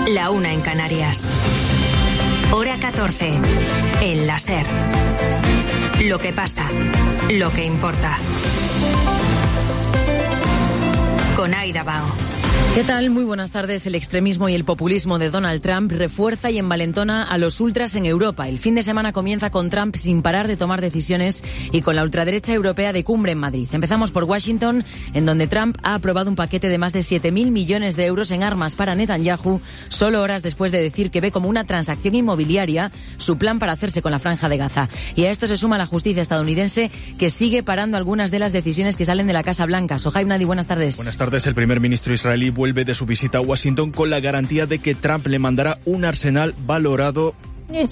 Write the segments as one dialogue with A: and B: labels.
A: La 1 en Canarias. Hora 14. En la SER. Lo que pasa, lo que importa. Con Aida Bao.
B: ¿Qué tal? Muy buenas tardes. El extremismo y el populismo de Donald Trump refuerza y envalentona a los ultras en Europa. El fin de semana comienza con Trump sin parar de tomar decisiones y con la ultraderecha europea de cumbre en Madrid. Empezamos por Washington, en donde Trump ha aprobado un paquete de más de 7.000 millones de euros en armas para Netanyahu, solo horas después de decir que ve como una transacción inmobiliaria su plan para hacerse con la Franja de Gaza. Y a esto se suma la justicia estadounidense, que sigue parando algunas de las decisiones que salen de la Casa Blanca. Sohaib Nadi, buenas tardes.
C: Buenas tardes. El primer ministro israelí vuelve de su visita a Washington con la garantía de que Trump le mandará un arsenal valorado en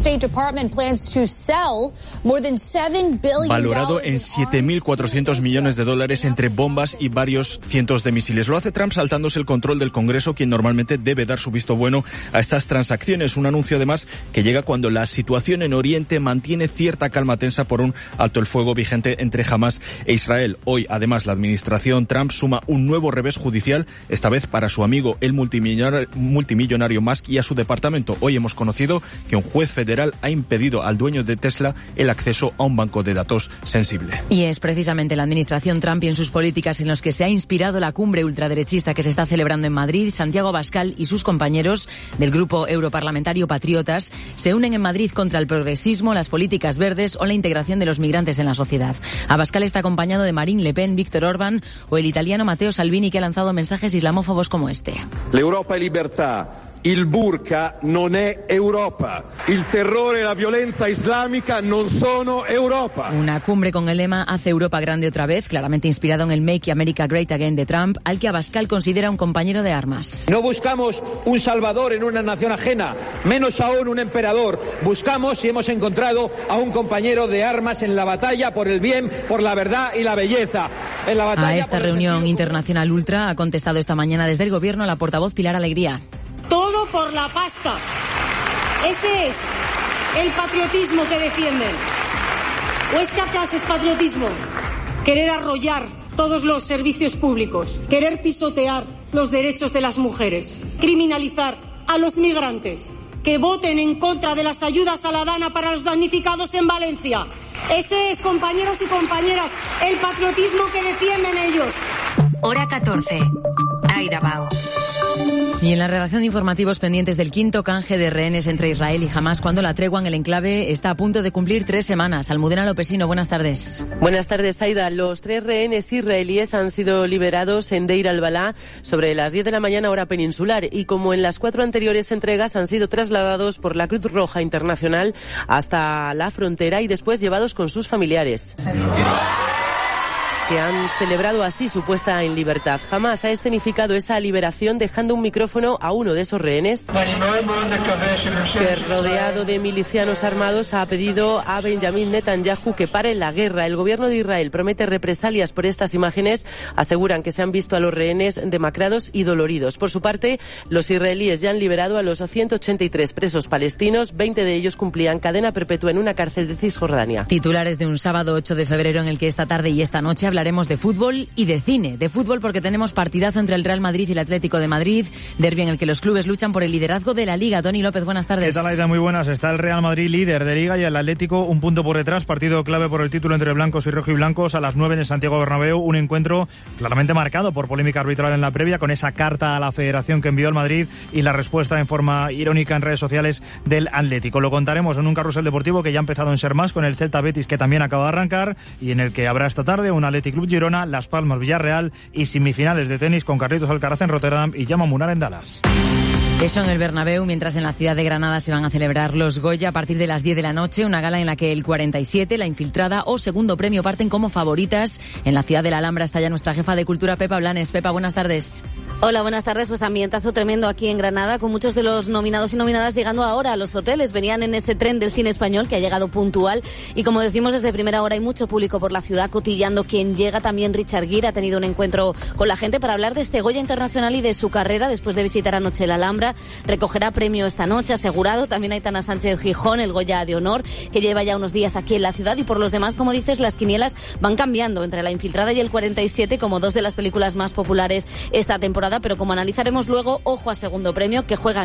C: $7.400 millones entre bombas y varios cientos de misiles. Lo hace Trump saltándose el control del Congreso, quien normalmente debe dar su visto bueno a estas transacciones. Un anuncio, además, que llega cuando la situación en Oriente mantiene cierta calma tensa por un alto el fuego vigente entre Hamás e Israel. Hoy, además, la administración Trump suma un nuevo revés judicial, esta vez para su amigo, el multimillonario Musk, y a su departamento. Hoy hemos conocido que un juez federal ha impedido al dueño de Tesla el acceso a un banco de datos sensible.
B: Y es precisamente la administración Trump y en sus políticas en los que se ha inspirado la cumbre ultraderechista que se está celebrando en Madrid. Santiago Abascal y sus compañeros del grupo europarlamentario Patriotas se unen en Madrid contra el progresismo, las políticas verdes o la integración de los migrantes en la sociedad. Abascal está acompañado de Marine Le Pen, Víctor Orbán o el italiano Matteo Salvini, que ha lanzado mensajes islamófobos como este.
D: L'Europa è libertà. Il burka non è Europa. Il terrore e la violenza islamica non sono Europa.
B: Una cumbre con el lema Hace Europa grande otra vez, claramente inspirado en el Make America Great Again de Trump, al que Abascal considera un compañero de armas.
E: No buscamos un salvador en una nación ajena, menos aún un emperador. Buscamos y hemos encontrado a un compañero de armas en la batalla por el bien, por la verdad y la belleza. En la batalla
B: a esta reunión internacional ultra ha contestado esta mañana desde el gobierno la portavoz Pilar Alegría.
F: Todo por la pasta. Ese es el patriotismo que defienden. ¿O es que acaso es patriotismo querer arrollar todos los servicios públicos, querer pisotear los derechos de las mujeres, criminalizar a los migrantes, que voten en contra de las ayudas a la DANA para los damnificados en Valencia? Ese es, compañeros y compañeras, el patriotismo que defienden ellos.
A: Hora 14. Aida Bao.
B: Y en la redacción de informativos pendientes del quinto canje de rehenes entre Israel y Hamás, cuando la tregua en el enclave está a punto de cumplir 3 semanas. Almudena Lopesino, buenas tardes.
G: Buenas tardes, Aida. Los 3 rehenes israelíes han sido liberados en Deir al-Balá sobre las 10 de la mañana hora peninsular y, como en las 4 anteriores entregas, han sido trasladados por la Cruz Roja Internacional hasta la frontera y después llevados con sus familiares, que han celebrado así su puesta en libertad. Hamás ha escenificado esa liberación dejando un micrófono a uno de esos rehenes que, rodeado de milicianos armados, ha pedido a Benjamin Netanyahu que pare la guerra. El gobierno de Israel promete represalias por estas imágenes. Aseguran que se han visto a los rehenes demacrados y doloridos. Por su parte, los israelíes ya han liberado a los 183 presos palestinos. 20 de ellos cumplían cadena perpetua en una cárcel de Cisjordania.
B: Titulares de un sábado 8 de febrero en el que esta tarde y esta noche hablaremos de fútbol y de cine. De fútbol porque tenemos partidazo entre el Real Madrid y el Atlético de Madrid, derbi en el que los clubes luchan por el liderazgo de la Liga. Toni López, buenas tardes.
H: ¿Qué tal, Aida? Muy buenas. Está el Real Madrid líder de Liga y el Atlético un punto por detrás. Partido clave por el título entre blancos y rojiblancos a las 9 en el Santiago Bernabéu. Un encuentro claramente marcado por polémica arbitral en la previa, con esa carta a la Federación que envió el Madrid y la respuesta en forma irónica en redes sociales del Atlético. Lo contaremos en un carrusel deportivo que ya ha empezado en ser más, con el Celta Betis, que también acaba de arrancar, y en el que habrá esta tarde un Athletic Club Girona, Las Palmas Villarreal y semifinales de tenis con Carlitos Alcaraz en Rotterdam y Jaume Munar en Dallas.
B: Eso en el Bernabéu, mientras en la ciudad de Granada se van a celebrar los Goya a partir de las 10 de la noche, una gala en la que el 47, La Infiltrada o Segundo Premio parten como favoritas. En la ciudad de la Alhambra está ya nuestra jefa de cultura, Pepa Blanes. Pepa, buenas tardes.
I: Hola, buenas tardes. Pues ambientazo tremendo aquí en Granada, con muchos de los nominados y nominadas llegando ahora a los hoteles. Venían en ese tren del cine español que ha llegado puntual y, como decimos, desde primera hora hay mucho público por la ciudad cotillando quién llega. También Richard Gere ha tenido un encuentro con la gente para hablar de este Goya Internacional y de su carrera después de visitar anoche la Alhambra. Recogerá premio esta noche, asegurado. También Aitana Sánchez Gijón, el Goya de Honor, que lleva ya unos días aquí en la ciudad. Y por los demás, como dices, las quinielas van cambiando entre La Infiltrada y el 47 como dos de las películas más populares esta temporada. Pero como analizaremos luego, ojo a Segundo Premio, que juega